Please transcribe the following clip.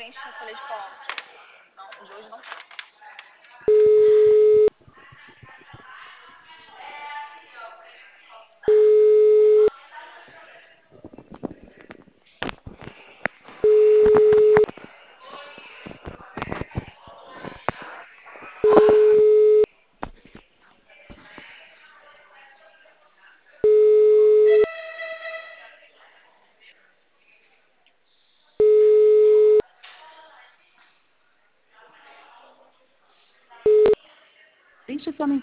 preencher a folha de palavras. Não, o de hoje não tá. Deixe sua mensagem.